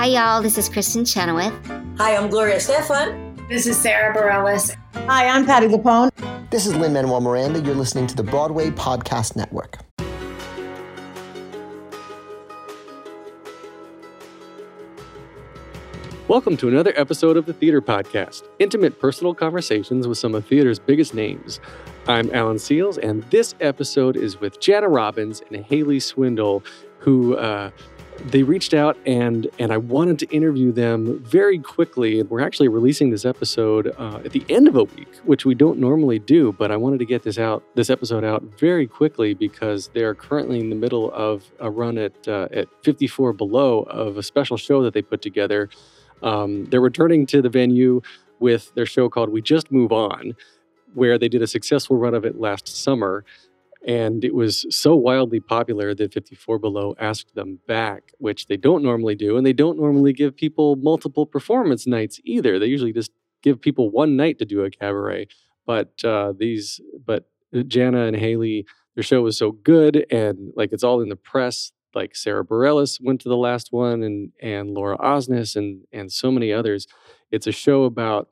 Hi, y'all. This is Kristen Chenoweth. Hi, I'm Gloria Estefan. This is Sarah Bareilles. Hi, I'm Patti LuPone. This is Lin-Manuel Miranda. You're listening to the Broadway Podcast Network. Welcome to another episode of the Theater Podcast, intimate personal conversations with some of theater's biggest names. I'm Alan Seals, and this episode is with Jana Robbins and Haley Swindle, who they reached out and I wanted to interview them very quickly. And we're actually releasing this episode at the end of a week, which we don't normally do, but I wanted to get this episode out very quickly because they're currently in the middle of a run at 54 Below of a special show that they put together. They're returning to the venue with their show called We Just Move On, where they did a successful run of it last summer. And it was so wildly popular that 54 Below asked them back, which they don't normally do. And they don't normally give people multiple performance nights either. They usually just give people one night to do a cabaret. But Jana and Haley, their show was so good and like it's all in the press. Like Sarah Bareilles went to the last one and Laura Osnes and so many others. It's a show about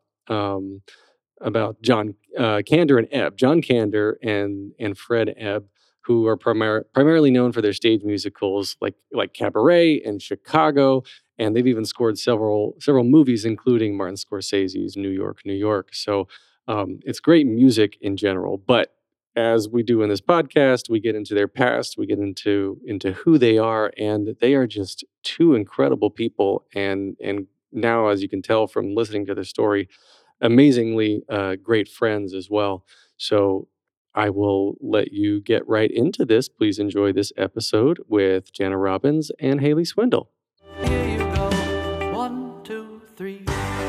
John Kander and Ebb. John Kander and Fred Ebb, who are primarily known for their stage musicals like Cabaret and Chicago, and they've even scored several movies, including Martin Scorsese's New York, New York. So it's great music in general, but as we do in this podcast, we get into their past, we get into who they are, and they are just two incredible people. And now, as you can tell from listening to their story, amazingly great friends as well. So I will let you get right into this. Please enjoy this episode with Jana Robbins and Haley Swindle. Here you go. 1, 2, 3.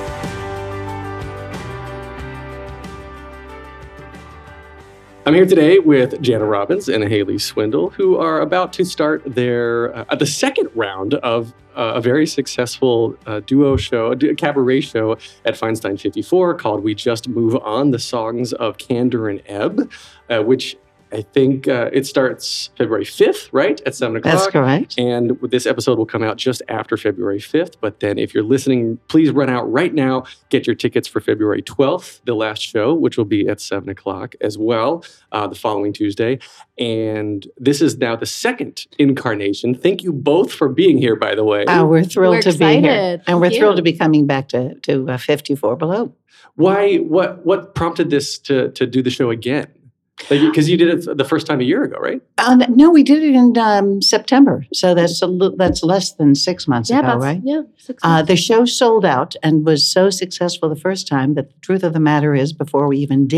I'm here today with Jana Robbins and Haley Swindle, who are about to start their the second round of a very successful duo show, cabaret show at Feinstein 54 called We Just Move On, the songs of Kander and Ebb, which I think it starts February 5th, right, at 7 o'clock. That's correct. And this episode will come out just after February 5th. But then if you're listening, please run out right now. Get your tickets for February 12th, the last show, which will be at 7 o'clock as well, the following Tuesday. And this is now the second incarnation. Thank you both for being here, by the way. We're thrilled to be here. Thank And we're you. thrilled to be coming back to 54 Below. Why? What prompted this to do the show again? Because you did it the first time a year ago, right? No, we did it in September. So that's less than 6 months ago, right? Yeah, 6 months. The show sold out and was so successful the first time that the truth of the matter is, before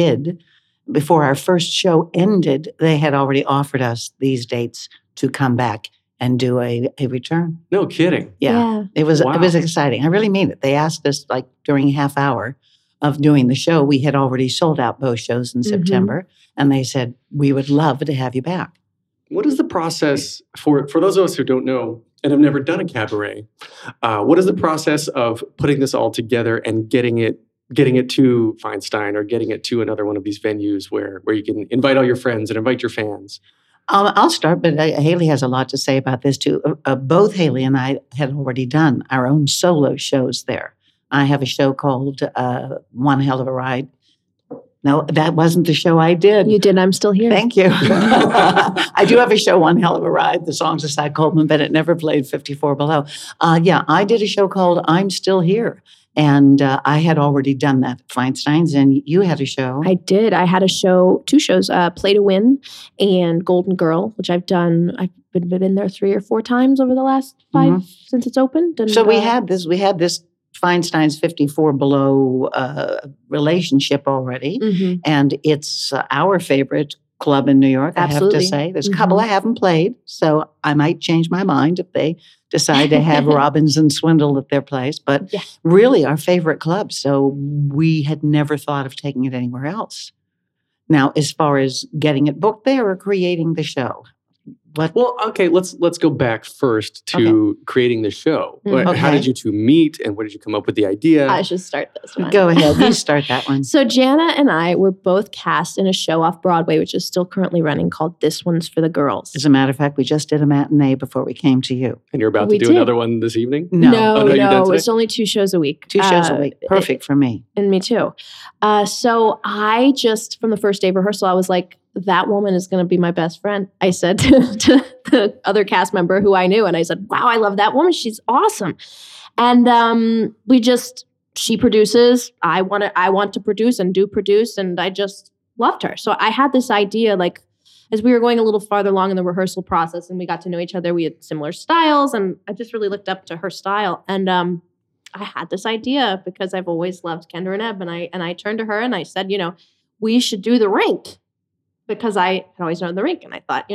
our first show ended, they had already offered us these dates to come back and do a return. No kidding. Yeah. It was exciting. I really mean it. They asked us like during a half hour of doing the show. We had already sold out both shows in September, and they said, we would love to have you back. What is the process for those of us who don't know and have never done a cabaret? What is the process of putting this all together and getting it to Feinstein or getting it to another one of these venues where you can invite all your friends and invite your fans? I'll start, but Haley has a lot to say about this too. Both Haley and I had already done our own solo shows there. I have a show called One Hell of a Ride. No, that wasn't the show I did. You did. I'm still here. Thank you. I do have a show, One Hell of a Ride. The songs of Cy Coleman, but it never played 54 Below. I did a show called I'm Still Here. And I had already done that at Feinstein's, and you had a show. I did. I had two shows, Play to Win and Golden Girl, which I've done. I've been there 3 or 4 times over the last 5 since it's opened. And, so we had this Feinstein's 54 Below relationship already, and it's our favorite club in New York, Absolutely. I have to say. There's a couple I haven't played, so I might change my mind if they decide to have Robbins and Swindle at their place. But really our favorite club, so we had never thought of taking it anywhere else. Now, as far as getting it booked there or creating the show, Well, okay, let's go back first to creating the show. How Okay. did you two meet, and where did you come up with the idea? I should start this one. Go ahead. You start that one. So Jana and I were both cast in a show off Broadway, which is still currently running, called This One's for the Girls. As a matter of fact, we just did a matinee before we came to you. And you're about We to do did. another one this evening? No, Oh, no, you're done today? it's only 2 shows a week. 2 shows a week. Perfect for me. And me too. So I just, from the first day of rehearsal, I was like, that woman is going to be my best friend. I said to the other cast member who I knew, and I said, wow, I love that woman. She's awesome. And she produces. I want to produce and do produce. And I just loved her. So I had this idea, like, as we were going a little farther along in the rehearsal process and we got to know each other, we had similar styles. And I just really looked up to her style. And I had this idea because I've always loved Kendra and Ebb, and I turned to her and I said, we should do the Rink, because I had always known the Rink, and I thought,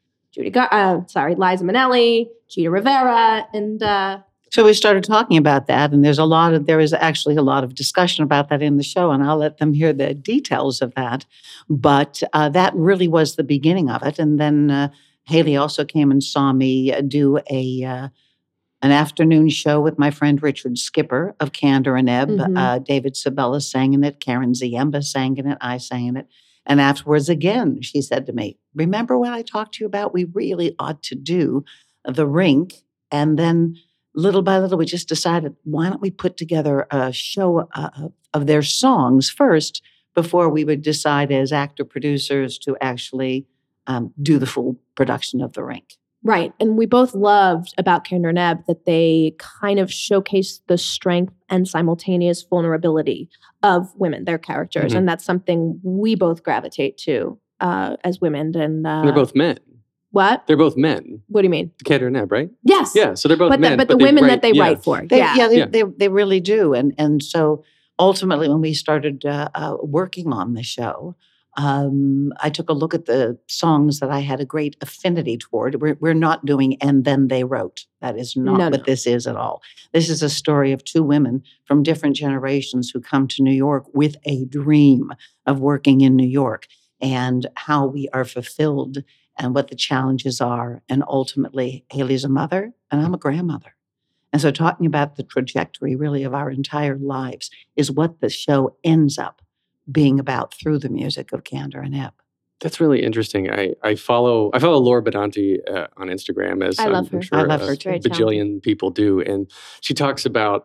Liza Minnelli, Gita Rivera, and So we started talking about that, and there is actually a lot of discussion about that in the show, and I'll let them hear the details of that. But that really was the beginning of it. And then Haley also came and saw me do an afternoon show with my friend Richard Skipper of Candor and Ebb. Mhm. David Sabella sang in it, Karen Ziemba sang in it, I sang in it. And afterwards, again, she said to me, remember when I talked to you about we really ought to do the Rink? And then little by little, we just decided, why don't we put together a show of their songs first before we would decide as actor-producers to actually do the full production of the Rink. right. And we both loved about Kendra and Ebb that they kind of showcased the strength and simultaneous vulnerability of women, their characters. Mhm. And that's something we both gravitate to as women. And They're both men. what? They're both men. What do you mean? Kendra and Ebb, right? Yes. Yeah, so they're both men. But the they women write- that they yeah. write for. They really do. And so ultimately, when we started working on the show, I took a look at the songs that I had a great affinity toward. We're not doing "And Then They Wrote." That is not No, what no. this is at all. This is a story of 2 women from different generations who come to New York with a dream of working in New York, and how we are fulfilled and what the challenges are. And ultimately, Haley's a mother and I'm a grandmother. And so talking about the trajectory really of our entire lives is what the show ends up being about through the music of Candor and Ebb. That's really interesting. I follow Laura Benanti on Instagram, as I love I'm her. sure I love a her too. Very bajillion people do, and she talks about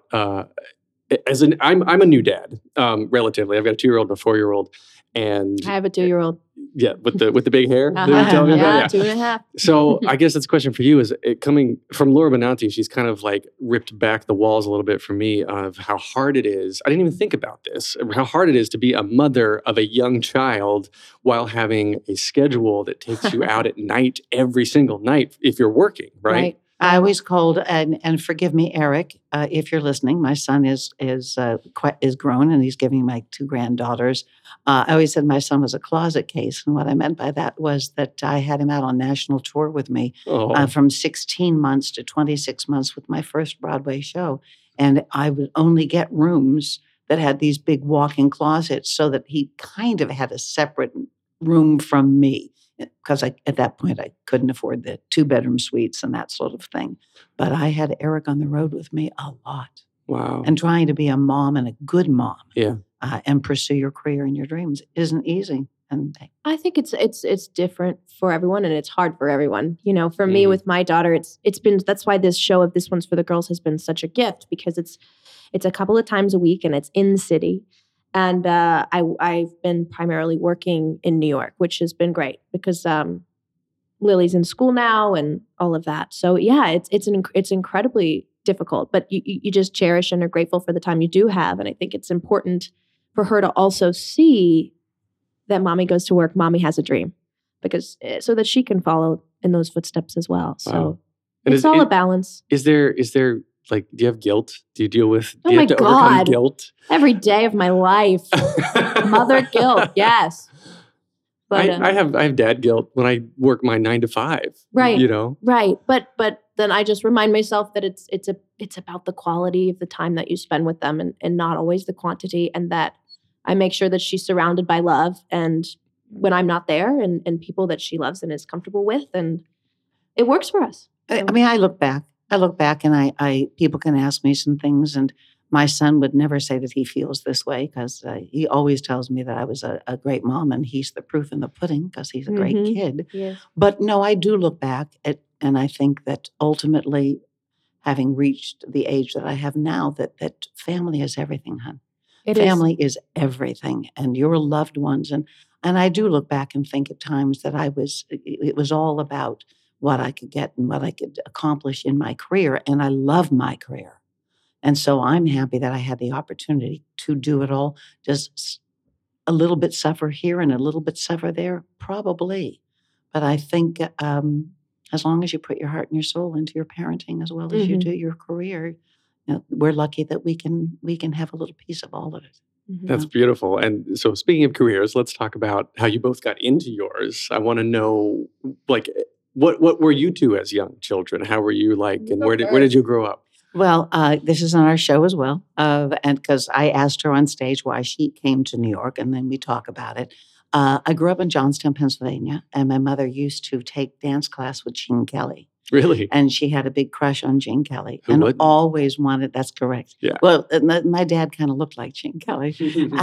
I'm a new dad, relatively. I've got a 2-year-old and a 4-year-old, and I have a 2-year-old. yeah, with the big hair. that you Uh-huh. tell me about? Yeah, 2.5. So I guess that's a question for you. Is it coming from Laura Benanti? She's kind of like ripped back the walls a little bit for me of how hard it is. I didn't even think about this. How hard it is to be a mother of a young child while having a schedule that takes you out at night every single night if you're working, right? I always called, and forgive me, Eric, if you're listening. My son is grown, and he's giving my 2 granddaughters. I always said my son was a closet case, and what I meant by that was that I had him out on national tour with me Oh, from 16 months to 26 months with my first Broadway show, and I would only get rooms that had these big walk-in closets, so that he kind of had a separate room from me. Because at that point, I couldn't afford the 2-bedroom suites and that sort of thing. But I had Eric on the road with me a lot. wow. And trying to be a mom and a good mom Yeah. and pursue your career and your dreams isn't easy. And I think it's different for everyone, and it's hard for everyone. For me Mhm. with my daughter, it's been, that's why this show of This One's for the Girls has been such a gift, because it's a couple of times a week and it's in the city. And I've been primarily working in New York, which has been great because Lily's in school now and all of that. So yeah, it's incredibly difficult, but you just cherish and are grateful for the time you do have. And I think it's important for her to also see that mommy goes to work, mommy has a dream, because so that she can follow in those footsteps as well. So Wow. And it's all a balance. Is there like, do you have guilt? Do you deal with? Oh do you my have to overcome God. guilt? Every day of my life, mother guilt, yes. But I have dad guilt when I work my 9 to 5. Right. You know. right, but then I just remind myself that it's about the quality of the time that you spend with them, and not always the quantity, and that I make sure that she's surrounded by love, and when I'm not there, and people that she loves and is comfortable with, and it works for us. I mean, I look back and I people can ask me some things, and my son would never say that he feels this way because he always tells me that I was a great mom, and he's the proof in the pudding because he's a great kid. Yes. But no, I do look back and I think that ultimately, having reached the age that I have now, that family is everything, hon. Family is everything, and your loved ones. And I do look back and think at times that it was all about what I could get and what I could accomplish in my career. And I love my career. And so I'm happy that I had the opportunity to do it all. Just a little bit suffer here and a little bit suffer there, probably. But I think as long as you put your heart and your soul into your parenting as well as you do your career, we're lucky that we can have a little piece of all of it. That's beautiful. And so speaking of careers, let's talk about how you both got into yours. I want to know, like, what were you two as young children? How were you like, and where did you grow up? Well, this is on our show as well. And because I asked her on stage why she came to New York, and then we talk about it. I grew up in Johnstown, Pennsylvania, and my mother used to take dance class with Gene Kelly. Really? And she had a big crush on Gene Kelly. Who and wouldn't? always wanted, that's correct. Yeah. Well, my dad kind of looked like Gene Kelly.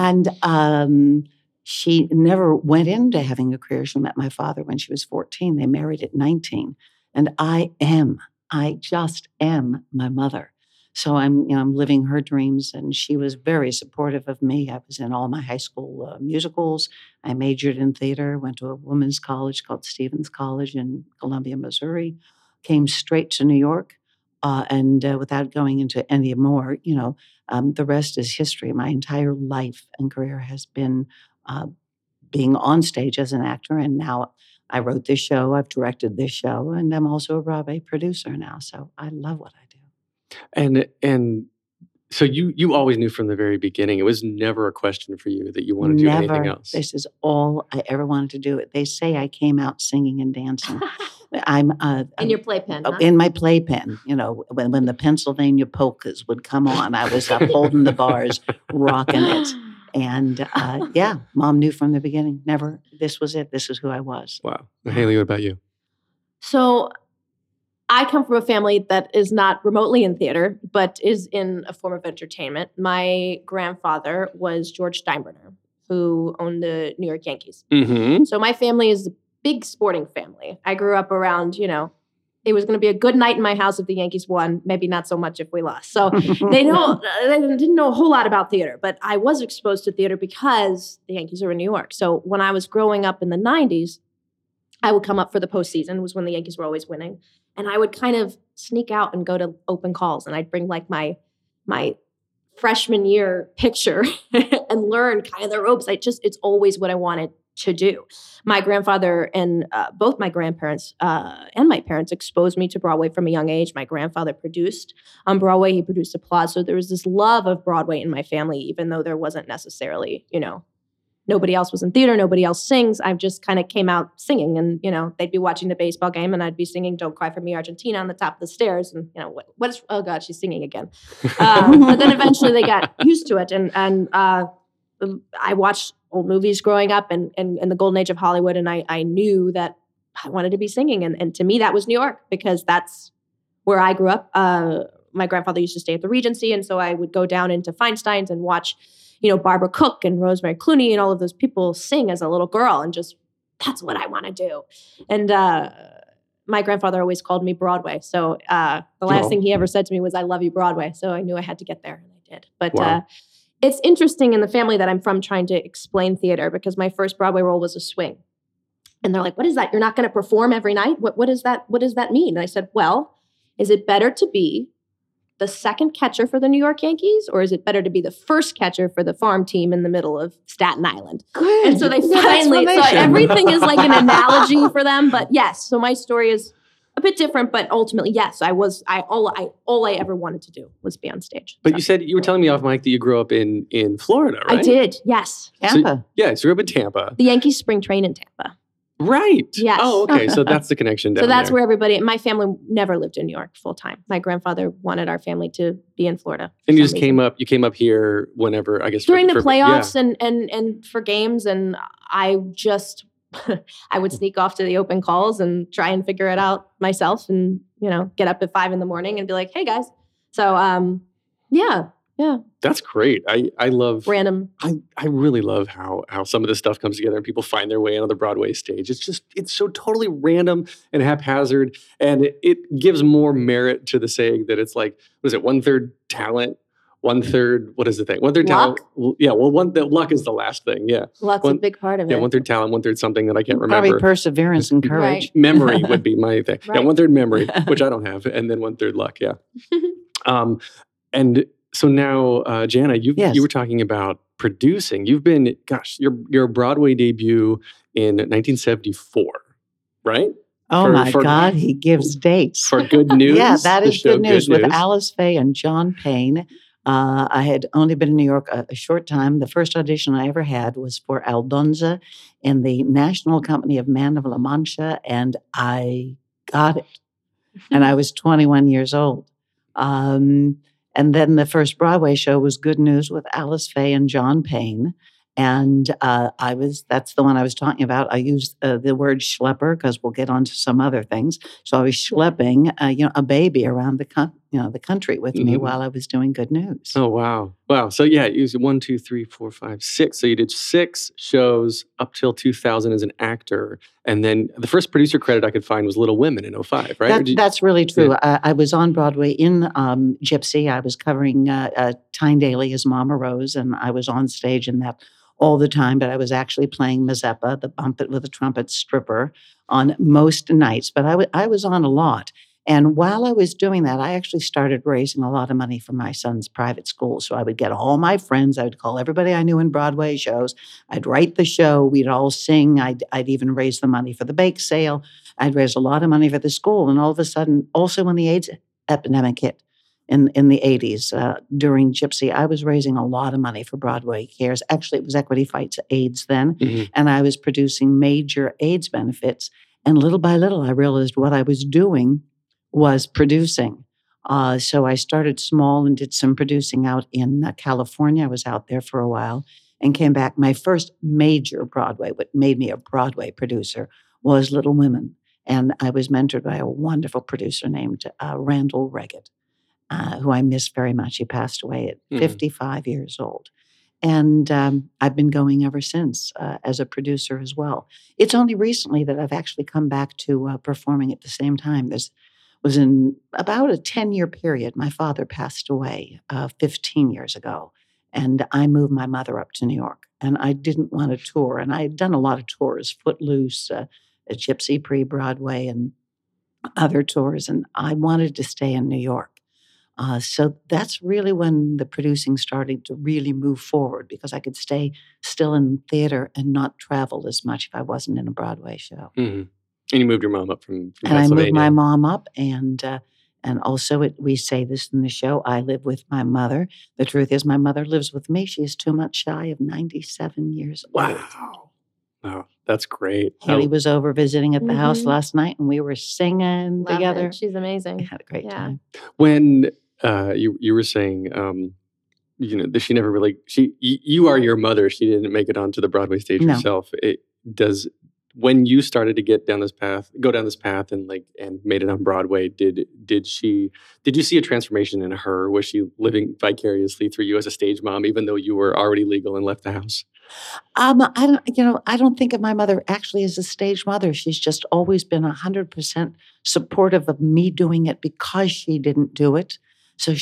And she never went into having a career. She met my father when she was 14. They married at 19. And I just am my mother. So I'm living her dreams, and she was very supportive of me. I was in all my high school musicals. I majored in theater, went to a women's college called Stevens College in Columbia, Missouri, came straight to New York, and without going into any more, the rest is history. My entire life and career has been being on stage as an actor, and now I wrote this show, I've directed this show, and I'm also a Broadway producer now. So I love what I do. And so you always knew from the very beginning. It was never a question for you that you wanted to do anything else. This is all I ever wanted to do. They say I came out singing and dancing. I'm in your playpen, huh? In my playpen. When the Pennsylvania polkas would come on, I was up holding the bars, rocking it. And Mom knew from the beginning. Never. This was it. This is who I was. Wow. Haley, what about you? So I come from a family that is not remotely in theater, but is in a form of entertainment. My grandfather was George Steinbrenner, who owned the New York Yankees. Mm-hmm. So my family is a big sporting family. I grew up around, it was going to be a good night in my house if the Yankees won, maybe not so much if we lost. So they didn't know a whole lot about theater, but I was exposed to theater because the Yankees are in New York. So when I was growing up in the 90s, I would come up for the postseason, was when the Yankees were always winning. And I would kind of sneak out and go to open calls, and I'd bring like my freshman year picture and learn kind of the ropes. It's always what I wanted to do. My grandfather and both my grandparents and my parents exposed me to Broadway from a young age. My grandfather produced on Broadway. He produced Applause. So there was this love of Broadway in my family, even though there wasn't necessarily, nobody else was in theater. Nobody else sings. I just kind of came out singing, and, they'd be watching the baseball game and I'd be singing Don't Cry for Me, Argentina on the top of the stairs. And, oh God, she's singing again. But then eventually they got used to it. And I watched old movies growing up and in the golden age of Hollywood. And I knew that I wanted to be singing. And to me, that was New York, because that's where I grew up. My grandfather used to stay at the Regency. And so I would go down into Feinstein's and watch Barbara Cook and Rosemary Clooney and all of those people sing as a little girl, and just, that's what I want to do. And my grandfather always called me Broadway. So the last thing he ever said to me was, I love you, Broadway. So I knew I had to get there, and I did. But it's interesting in the family that I'm from trying to explain theater, because my first Broadway role was a swing. And they're like, what is that? You're not going to perform every night? What is that? What does that mean? And I said, well, is it better to be the second catcher for the New York Yankees, or is it better to be the first catcher for the farm team in the middle of Staten Island? Good. And so they finally, so everything is like an analogy for them. But yes, so my story is a bit different, but ultimately, yes, all I ever wanted to do was be on stage. But you were telling me off mic that you grew up in Florida, right? I did, yes. Tampa. So you grew up in Tampa. The Yankees spring train in Tampa. Right. Yes. Oh, okay. So that's the connection down So that's there. where everybody, my family never lived in New York full time. My grandfather wanted our family to be in Florida. And you just came up here whenever, I guess. During the playoffs and for games. And I just I would sneak off to the open calls and try and figure it out myself and, get up at 5 a.m. and be like, hey guys. So, yeah. That's great. I love random. I really love how some of this stuff comes together and people find their way onto the Broadway stage. It's so totally random and haphazard, and it gives more merit to the saying that it's like, what is it, 1/3 talent, 1/3, what is the thing? 1/3 talent. Yeah, well, the luck is the last thing. Yeah. Luck's a big part of it. Yeah, 1/3 talent, 1/3 something that I can't remember. Probably perseverance and courage. Right. Memory would be my thing. Right. Yeah, 1/3 memory, which I don't have, and then 1/3 luck. Yeah. And so now, Jana, you were talking about producing. You've been, your Broadway debut in 1974, right? Oh my God, he gives dates. For Good News. Yeah, that is Good News with News. Alice Faye and John Payne. I had only been in New York a short time. The first audition I ever had was for Aldonza in the National Company of Man of La Mancha, and I got it. And I was 21 years old. And then the first Broadway show was Good News with Alice Faye and John Payne. And that's the one I was talking about. I used the word schlepper because we'll get on to some other things. So I was schlepping, a baby around the country with me while I was doing Good News. Oh, wow. Wow. So yeah, you used 1, 2, 3, 4, 5, 6. So you did 6 shows up till 2000 as an actor. And then the first producer credit I could find was Little Women in 2005, right? That's really true. Yeah. I was on Broadway in Gypsy. I was covering Tyne Daly as Mama Rose, and I was on stage in that all the time, but I was actually playing Mazeppa, the bump it with a trumpet stripper, on most nights. But I was on a lot. And while I was doing that, I actually started raising a lot of money for my son's private school. So I would get all my friends. I would call everybody I knew in Broadway shows. I'd write the show. We'd all sing. I'd even raise the money for the bake sale. I'd raise a lot of money for the school. And all of a sudden, also when the AIDS epidemic hit in the 80s, during Gypsy, I was raising a lot of money for Broadway Cares. Actually, it was Equity Fights AIDS then. And I was producing major AIDS benefits. And little by little, I realized what I was doing was producing. So I started small and did some producing out in California. I was out there for a while and came back. My first major Broadway, what made me a Broadway producer, was Little Women. And I was mentored by a wonderful producer named Randall Reggett, who I miss very much. He passed away at 55 years old. And I've been going ever since as a producer as well. It's only recently that I've actually come back to performing at the same time. Was in about a 10-year period. My father passed away 15 years ago, and I moved my mother up to New York. And I didn't want to tour, and I had done a lot of tours, Footloose, Gypsy pre-Broadway, and other tours, and I wanted to stay in New York. So that's really when the producing started to really move forward, because I could stay still in theater and not travel as much if I wasn't in a Broadway show. Mm-hmm. And you moved your mom up from and Pennsylvania. I moved my mom up, and also we say this in the show, I live with my mother. The truth is my mother lives with me. She is 2 months shy of 97 years old. Wow, that's great. Haley was over visiting at the house last night, and we were singing Love together. it. She's amazing. We had a great time. When you were saying, that she never really, you are your mother. She didn't make it onto the Broadway stage herself. When you started to go down this path and made it on Broadway, did you see a transformation in her? Was she living vicariously through you as a stage mom, even though you were already legal and left the house? I don't think of my mother actually as a stage mother. She's just always been 100% supportive of me doing it because she didn't do it. So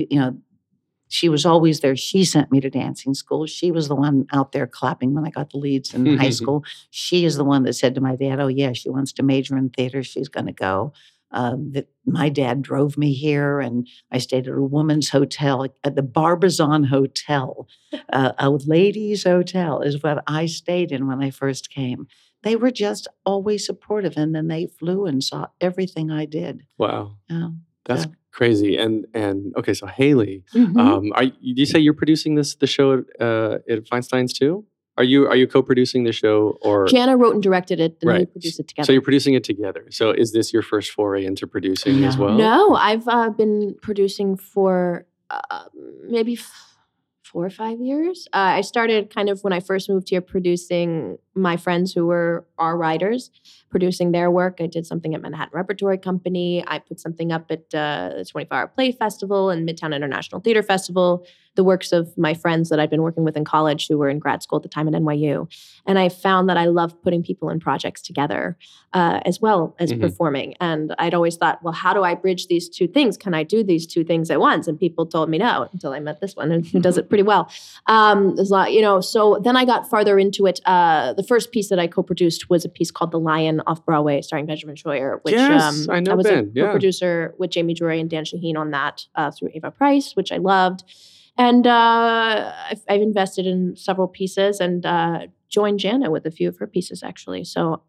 she was always there. She sent me to dancing school. She was the one out there clapping when I got the leads in high school. She is the one that said to my dad, oh, yeah, she wants to major in theater. She's going to go. My dad drove me here, and I stayed at a woman's hotel, at the Barbizon Hotel. A ladies' hotel is what I stayed in when I first came. They were just always supportive, and then they flew and saw everything I did. Wow. That's crazy. And okay, so Haley, you say you're producing the show at Feinstein's too? Are you co-producing the show, or Jana wrote and directed it, and we produced it together. So you're producing it together. So is this your first foray into producing as well? No, I've been producing for maybe 4 or 5 years. I started kind of when I first moved here producing my friends who were our writers, producing their work. I did something at Manhattan Repertory Company. I put something up at the 24-Hour Play Festival and Midtown International Theater Festival, the works of my friends that I'd been working with in college who were in grad school at the time at NYU. And I found that I love putting people in projects together as well as performing. And I'd always thought, well, how do I bridge these two things? Can I do these two things at once? And people told me no until I met this one who does it pretty well. There's a lot, so then I got farther into it. The first piece that I co-produced was a piece called The Lion off-Broadway starring Benjamin Scheuer, which yes, I know I was Ben. a co-producer with Jamie Drury and Dan Shaheen on that through Ava Price, which I loved. And I've invested in several pieces and joined Jana with a few of her pieces, actually. So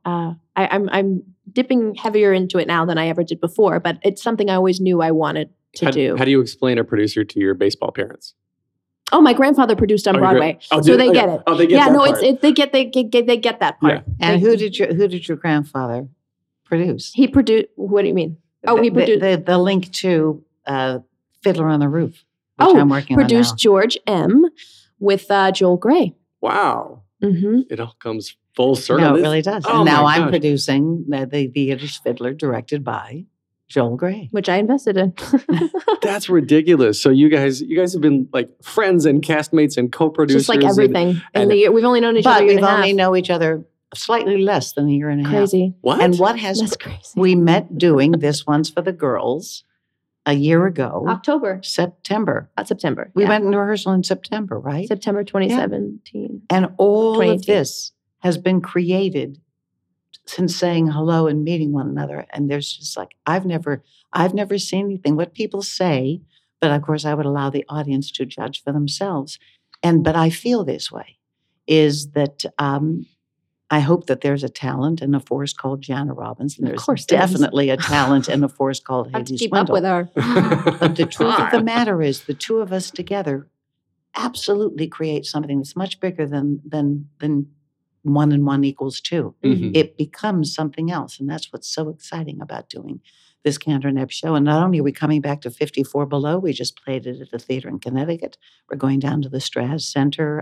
I'm dipping heavier into it now than I ever did before, but it's something I always knew I wanted to do. How do you explain a producer to your baseball parents? Oh, my grandfather produced on Broadway, so they get it. Oh, they get that part. They get that part. Yeah. And who did your grandfather produce? He produced. What do you mean? Oh, he produced the link to Fiddler on the Roof, which I'm working on now. Produced George M. with Joel Grey. Wow, it all comes full circle. No, it really does. Oh, and now my I'm gosh. producing the Yiddish Fiddler, directed by Joel Grey. Which I invested in. That's ridiculous. So you guys have been like friends and castmates and co-producers. Just like everything. and the year, we've only known each other But a year we've and a only half. know each other slightly less than a year and a half. Crazy. What? And what has That's crazy. we met doing This One's for the Girls a year ago, October. September. September. We yeah. went into rehearsal in September, right? September 2017. And all of 2018. this has been created since saying hello and meeting one another. And there's just like, I've never seen anything, what people say, but of course I would allow the audience to judge for themselves. But I feel this way, is that I hope that there's a talent in a force called Jana Robbins. And Of there's course there is. definitely a talent in a force called I have to Haley keep up Swindle. with her. But the truth of the matter is the two of us together absolutely create something that's much bigger than 1 and 1 equals 2. Mhm. It becomes something else. And that's what's so exciting about doing this Cantor Neb show. And not only are we coming back to 54 Below, we just played it at the theater in Connecticut. We're going down to the Straz Center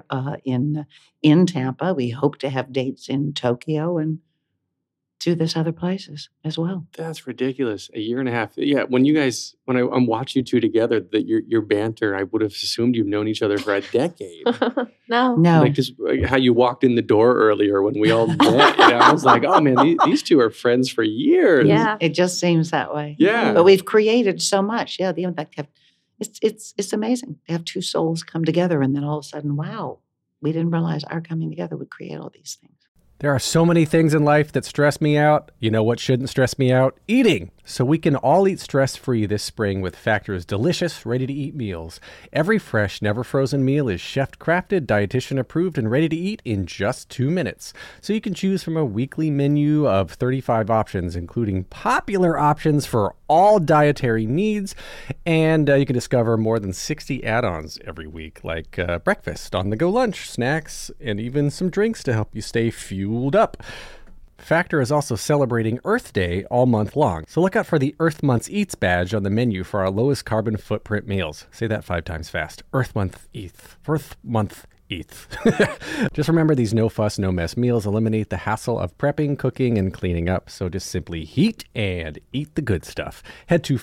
in Tampa. We hope to have dates in Tokyo and do this other places as well. That's ridiculous. A year and a half. Yeah, when I'm watching you two together, that your banter, I would have assumed you've known each other for a decade. No. No. Like just how you walked in the door earlier when we all met. I was like, oh man, these two are friends for years. Yeah. It just seems that way. Yeah. But we've created so much. Yeah, the impact it's amazing to have two souls come together and then all of a sudden, wow, we didn't realize our coming together would create all these things. There are so many things in life that stress me out. You know what shouldn't stress me out? Eating. So we can all eat stress-free this spring with Factor's delicious, ready-to-eat meals. Every fresh, never-frozen meal is chef-crafted, dietitian-approved, and ready to eat in just 2 minutes. So you can choose from a weekly menu of 35 options, including popular options for all dietary needs. And you can discover more than 60 add-ons every week, like breakfast, on-the-go lunch, snacks, and even some drinks to help you stay fueled up. Factor is also celebrating Earth Day all month long, so look out for the Earth Month's Eats badge on the menu for our lowest carbon footprint meals. Say that 5 times fast. Earth Month Eats. Earth Month Eats. Just remember, these no-fuss, no-mess meals eliminate the hassle of prepping, cooking, and cleaning up, so just simply heat and eat the good stuff. Head to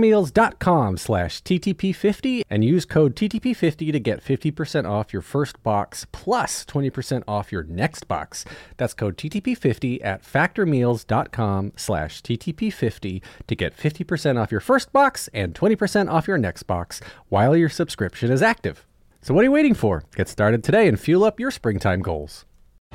factormeals.com/TTP50 and use code TTP50 to get 50% off your first box plus 20% off your next box. That's code TTP50 at factormeals.com/TTP50 to get 50% off your first box and 20% off your next box while your subscription is active. So what are you waiting for? Get started today and fuel up your springtime goals.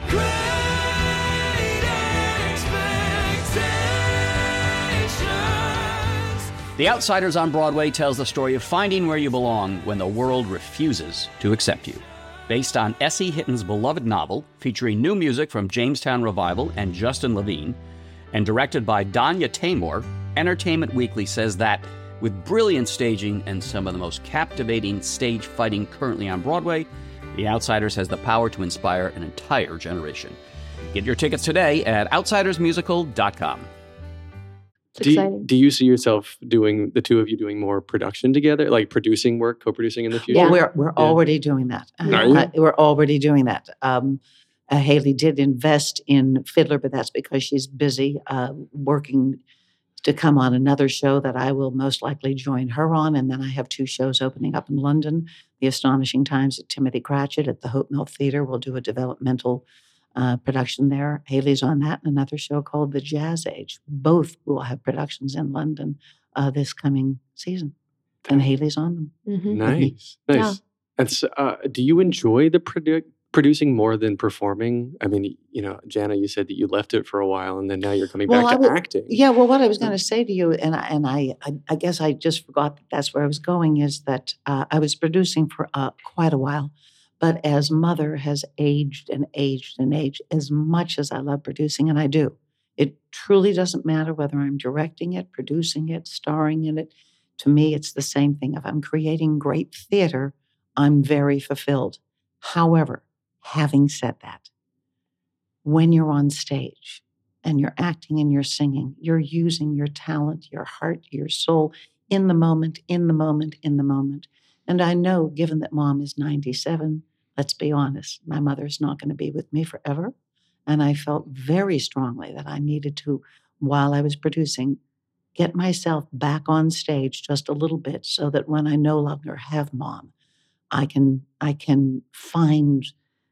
The Outsiders on Broadway tells the story of finding where you belong when the world refuses to accept you. Based on S.E. Hitton's beloved novel, featuring new music from Jamestown Revival and Justin Levine, and directed by Danya Taymor, Entertainment Weekly says that, with brilliant staging and some of the most captivating stage fighting currently on Broadway, The Outsiders has the power to inspire an entire generation. Get your tickets today at outsidersmusical.com. exciting. Do you see yourself doing, the two of you doing more production together, like producing work, co-producing in the future? Well, we're already doing that. Are you? We're already doing that. Haley did invest in Fiddler, but that's because she's busy working to come on another show that I will most likely join her on. And then I have 2 shows opening up in London. The Astonishing Times at Timothy Cratchit at the Hope Mill Theatre. We'll do a developmental production there. Haley's on that, and another show called The Jazz Age. Both will have productions in London this coming season. And Haley's on them. Mhm. Nice. Yeah. And so, do you enjoy the producing more than performing? I mean, Jana, you said that you left it for a while and then now you're coming back to acting. Yeah, well, what I was going to say to you, and I guess I just forgot that's where I was going, is that I was producing for quite a while. But as Mother has aged and aged and aged, as much as I love producing, and I do, it truly doesn't matter whether I'm directing it, producing it, starring in it. To me, it's the same thing. If I'm creating great theater, I'm very fulfilled. However, having said that, when you're on stage and you're acting and you're singing, you're using your talent, your heart, your soul in the moment, in the moment, in the moment. And I know, given that Mom is 97, let's be honest, my mother's not going to be with me forever. And I felt very strongly that I needed to, while I was producing, get myself back on stage just a little bit so that when I no longer have Mom, I can find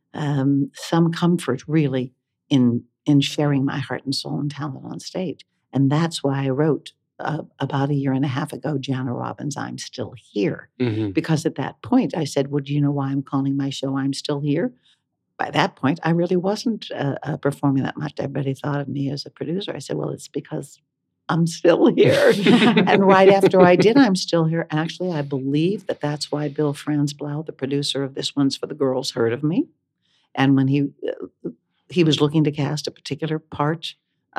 some comfort really in sharing my heart and soul and talent on stage. And that's why I wrote about a year and a half ago, Jana Robbins, I'm Still Here. Mm-hmm. Because at that point I said, well, do you know why I'm calling my show I'm Still Here? By that point, I really wasn't performing that much. Everybody thought of me as a producer. I said, well, it's because I'm still here. And right after I did I'm Still Here, actually, I believe that that's why Bill Franz-Blau, the producer of This One's for the Girls, heard of me. And when he was looking to cast a particular part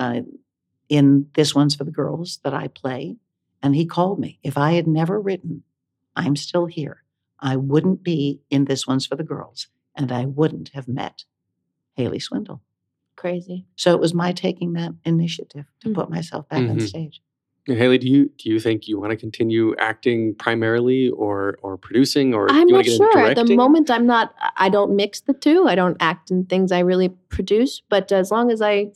in This One's for the Girls that I play, and he called me. If I had never written I'm Still Here, I wouldn't be in This One's for the Girls, and I wouldn't have met Haley Swindle. Crazy. So it was my taking that initiative to put myself back on stage. And Haley, do you think you want to continue acting primarily or producing, or I'm you not want to get sure. into At the directing? moment, I don't mix the two. I don't act in things I really produce. But as long as I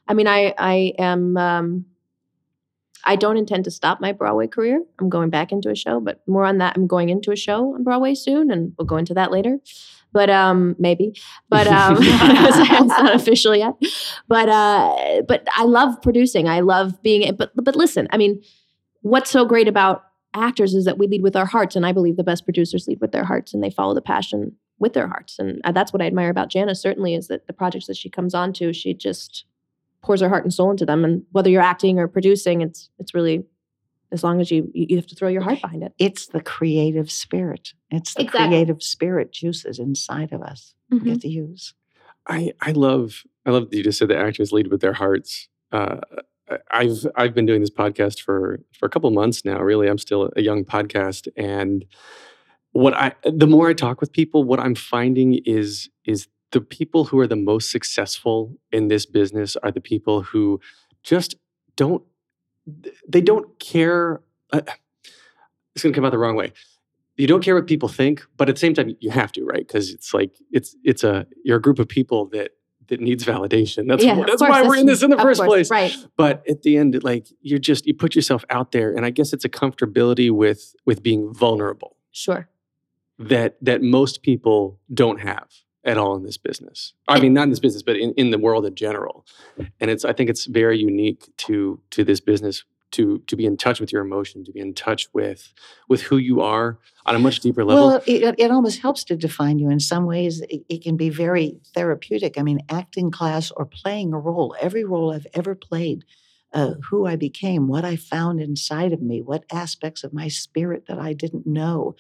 am, I don't intend to stop my Broadway career. I'm going back into a show, but more on that. I'm going into a show on Broadway soon, and we'll go into that later. But maybe. But it's not official yet. But I love producing. I love being. But listen, I mean, what's so great about actors is that we lead with our hearts, and I believe the best producers lead with their hearts, and they follow the passion with their hearts. And that's what I admire about Jana. Certainly, is that the projects that she comes on to, she just pours her heart and soul into them. And whether you're acting or producing, it's really, as long as you have to throw your heart behind it. It's the creative spirit. It's the Exactly. creative spirit juices inside of us we get to use. I love that you just said that actors lead with their hearts. I've been doing this podcast for a couple months now. Really, I'm still a young podcast, and the more I talk with people, what I'm finding is the people who are the most successful in this business are the people who just don't care. It's going to come out the wrong way. You don't care what people think, but at the same time, you have to, right? Because it's like you're a group of people that needs validation. That's why we're in this in the first place. Right. But at the end, like you put yourself out there, and I guess it's a comfortability with being vulnerable. Sure. That most people don't have at all in this business. I mean, not in this business, but in the world in general. And I think it's very unique to this business to be in touch with your emotion, to be in touch with who you are on a much deeper level. Well, it almost helps to define you. In some ways, it can be very therapeutic. I mean, acting class or playing a role, every role I've ever played, who I became, what I found inside of me, what aspects of my spirit that I didn't know,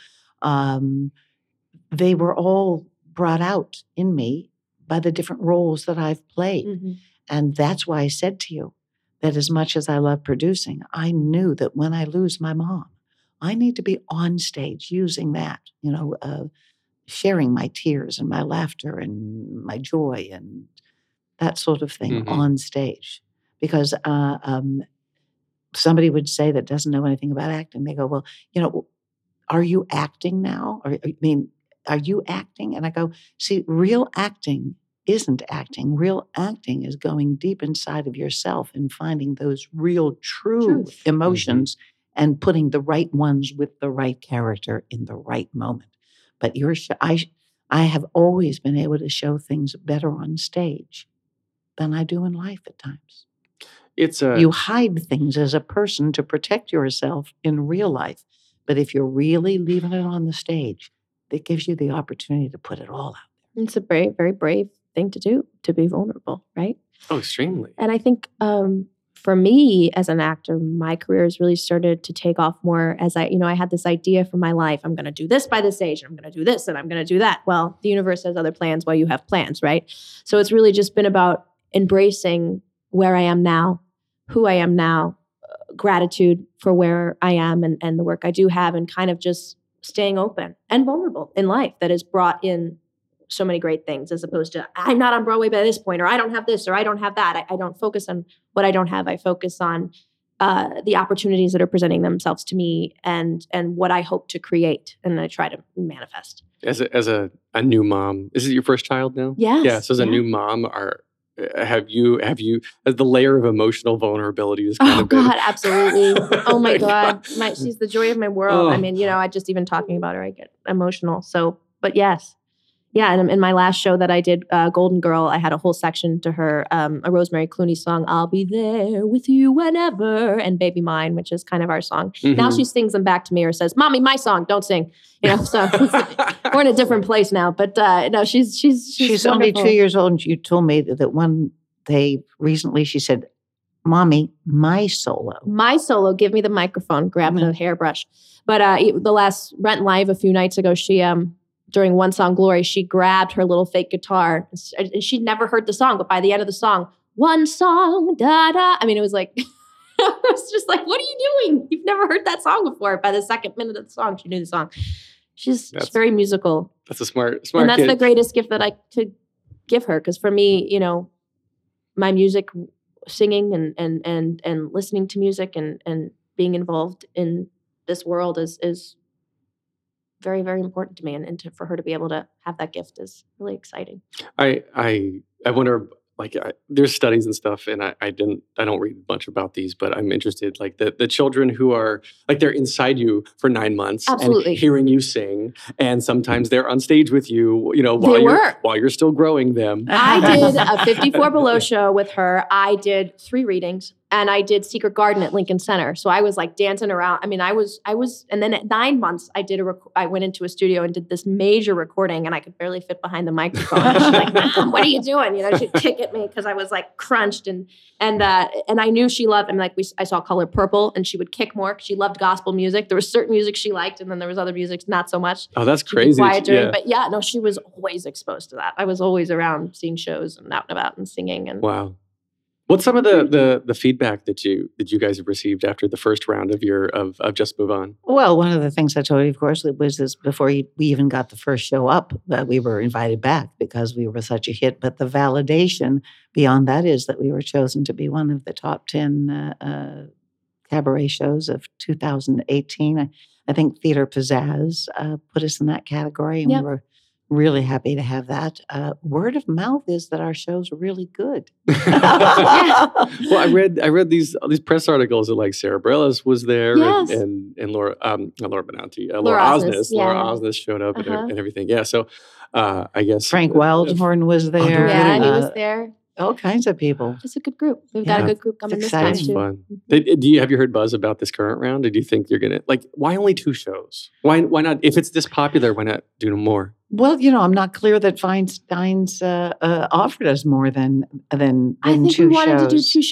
they were all brought out in me by the different roles that I've played. Mm-hmm. And that's why I said to you that as much as I love producing, I knew that when I lose my mom, I need to be on stage using that, sharing my tears and my laughter and my joy and that sort of thing on stage. Because somebody would say that doesn't know anything about acting, they go, well, are you acting now? Are you acting? And I go, see, real acting isn't acting. Real acting is going deep inside of yourself and finding those real, true emotions and putting the right ones with the right character in the right moment. But I have always been able to show things better on stage than I do in life at times. You hide things as a person to protect yourself in real life. But if you're really leaving it on the stage, it gives you the opportunity to put it all out there. It's a very, very brave thing to do, to be vulnerable, right? Oh, extremely. And I think for me as an actor, my career has really started to take off more as I had this idea for my life. I'm going to do this by this age. I'm going to do this and I'm going to do that. Well, the universe has other plans while you have plans, right? So it's really just been about embracing where I am now, who I am now, gratitude for where I am and the work I do have, and kind of just staying open and vulnerable in life that has brought in so many great things, as opposed to I'm not on Broadway by this point, or I don't have this, or I don't have that. I don't focus on what I don't have. I focus on the opportunities that are presenting themselves to me and what I hope to create, and I try to manifest. As a new mom, is it your first child now? Yes. Yeah. So as a new mom, have you as the layer of emotional vulnerability is kind of big? God, absolutely. Oh my God. She's the joy of my world. Oh. I just even talking about her, I get emotional. So, but yes. Yeah, and in my last show that I did, Golden Girl, I had a whole section to her, a Rosemary Clooney song, I'll Be There With You Whenever, and Baby Mine, which is kind of our song. Mm-hmm. Now she sings them back to me or says, Mommy, my song, don't sing. So we're in a different place now. But no, she's only 2 years old, and you told me that one day recently she said, Mommy, my solo. My solo, give me the microphone, grab the hairbrush. But the last Rent Live a few nights ago, she... during one song, Glory, she grabbed her little fake guitar, and she'd never heard the song, but by the end of the song, one song, da-da. It was like, I was just like, what are you doing? You've never heard that song before. By the second minute of the song, she knew the song. She's very musical. That's a smart and that's kid. The greatest gift that I could give her, because for me, my music, singing and listening to music and being involved in this world is very, very important to me, and for her to be able to have that gift is really exciting. I wonder, there's studies and stuff, and I don't read much about these, but I'm interested, like the children who are they're inside you for 9 months, absolutely, and hearing you sing, and sometimes they're on stage with you, while you're still growing them. I did a 54 Below show with her. I did 3 readings. And I did Secret Garden at Lincoln Center. So I was dancing around. I was, and then at 9 months, I went into a studio and did this major recording, and I could barely fit behind the microphone. And she's like, Mom, what are you doing? She'd kick at me because I was crunched and I knew she loved, I saw Color Purple, and she would kick more because she loved gospel music. There was certain music she liked, and then there was other music not so much. Oh, that's crazy. Yeah. But yeah, no, she was always exposed to that. I was always around seeing shows and out and about and singing. And wow. What's some of the feedback that you guys have received after the first round of Just Move On? Well, one of the things I told you, of course, was this before we even got the first show up, that we were invited back because we were such a hit. But the validation beyond that is that we were chosen to be one of the top 10 cabaret shows of 2018. I think Theater Pizzazz put us in that category, and we were really happy to have that. Word of mouth is that our show's really good. Well, I read these press articles that Sarah Bareilles was there, yes, and Laura Benanti, Laura Osnes. Yeah. Laura Osnes showed up and everything. Yeah, so I guess Frank Wildhorn was there. Yeah, he was there. All kinds of people. It's a good group. We've got a good group coming this time too. Fun. Have you heard buzz about this current round? Did you think you're gonna why only 2 shows? Why not? If it's this popular, why not do more? Well, I'm not clear that Feinstein's offered us more than 2 shows. I think we wanted to do 2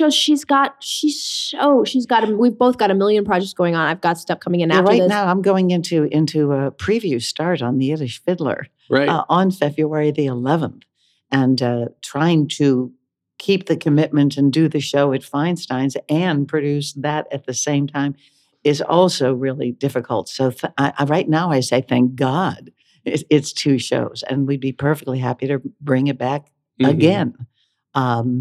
shows. We've both got a million projects going on. I've got stuff coming in after this. Right now, I'm going into a preview start on the Yiddish Fiddler on February the 11th, and trying to keep the commitment and do the show at Feinstein's and produce that at the same time is also really difficult. So right now, I say thank God. It's 2 shows, and we'd be perfectly happy to bring it back again.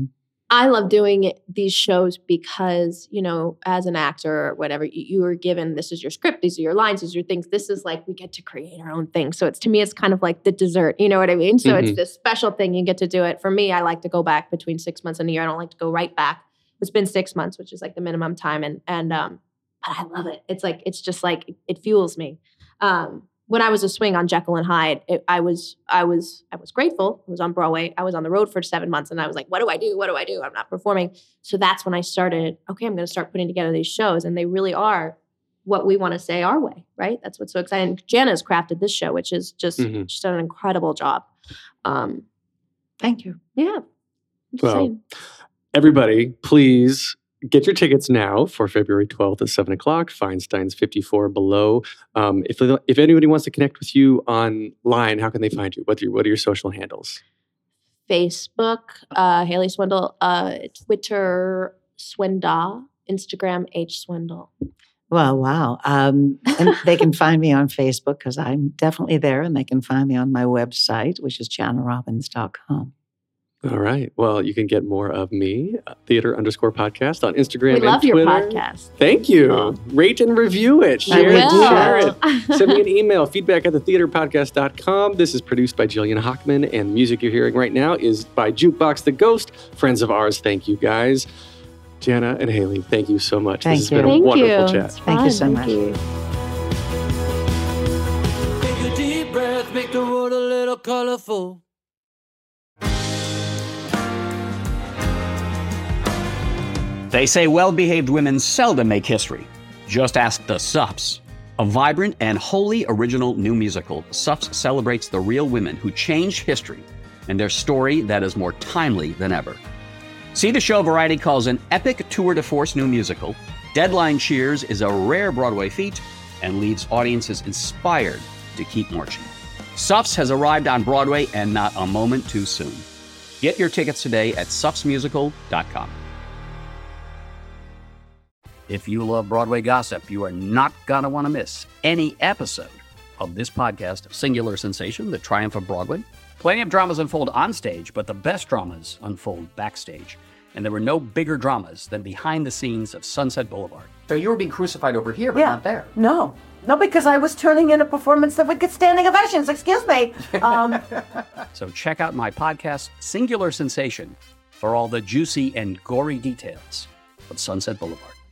I love doing these shows because, as an actor or whatever, you are given, this is your script, these are your lines, these are your things. This is like, we get to create our own thing. So to me, it's kind of like the dessert, you know what I mean? So it's this special thing, you get to do it. For me, I like to go back between 6 months and a year. I don't like to go right back. It's been 6 months, which is like the minimum time. But I love it. It's just like, it fuels me. When I was a swing on Jekyll and Hyde, I was grateful. I was on Broadway. I was on the road for 7 months, and I was like, "What do I do? What do I do? I'm not performing." So that's when I started. Okay, I'm going to start putting together these shows, and they really are what we want to say our way, right? That's what's so exciting. Jana's crafted this show, which is just she's done an incredible job. Thank you. Yeah. Well, everybody, please get your tickets now for February 12th at 7 o'clock, Feinstein's 54 Below. If anybody wants to connect with you online, how can they find you? What are your social handles? Facebook, Haley Swindle, Twitter, Swinda, Instagram, H Swindle. Well, wow. And they can find me on Facebook because I'm definitely there, and they can find me on my website, which is JanaRobbins.com. All right. Well, you can get more of me, theater_podcast on Instagram and Twitter. We love your podcast. Thank you. Rate and review it. Share it. Send me an email, feedback@thetheaterpodcast.com. This is produced by Jillian Hockman, and the music you're hearing right now is by Jukebox the Ghost, friends of ours. Thank you, guys. Jana and Haley, thank you so much. Thank this you. has been a wonderful chat. Thank you so much. Take a deep breath, make the world a little colorful. They say well-behaved women seldom make history. Just ask the Suffs. A vibrant and wholly original new musical, Suffs celebrates the real women who changed history and their story that is more timely than ever. See the show Variety calls an epic tour de force new musical. Deadline cheers is a rare Broadway feat and leaves audiences inspired to keep marching. Suffs has arrived on Broadway, and not a moment too soon. Get your tickets today at suffsmusical.com. If you love Broadway gossip, you are not going to want to miss any episode of this podcast, Singular Sensation, The Triumph of Broadway. Plenty of dramas unfold on stage, but the best dramas unfold backstage. And there were no bigger dramas than behind the scenes of Sunset Boulevard. So you were being crucified over here, but not there. No, because I was turning in a performance that would get standing ovations. Excuse me. So check out my podcast, Singular Sensation, for all the juicy and gory details of Sunset Boulevard.